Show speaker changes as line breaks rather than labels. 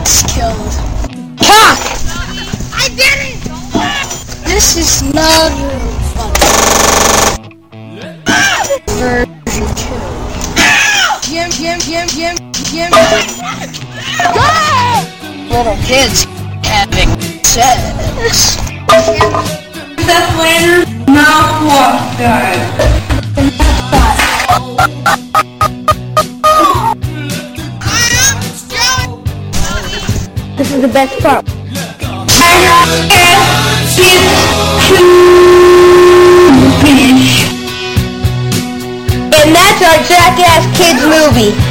gets killed.
Cock!
I did it! This is not funny. Version 2. Go! Little kids having sex.
Seth Landers mouthwash guy.
This is the best part. And that's our Jackass Kids movie.